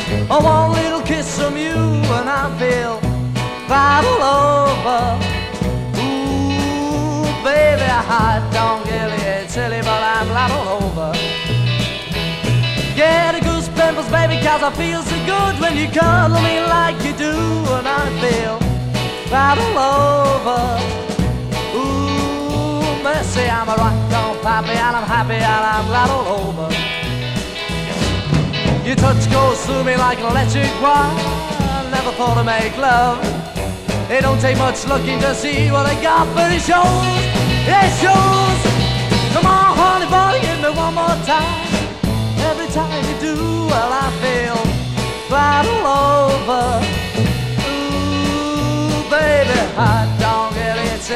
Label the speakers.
Speaker 1: Oh, one little kiss from you and I feel right all over. Ooh, baby, I don't get it silly, but I'm right all over. Get a goose pimples, baby, cause I feel so good when you cuddle me like you do, and I feel right all over. Ooh, mercy, I'm a rock-on pappy, and I'm happy, and I'm right all over. Your touch goes through me like an electric wire. I never thought to make love. It don't take much looking to see what I got, but it shows, it shows. Come on, honey bunny, hit me one more time. Every time you do, well, I feel right all over. Ooh, baby, I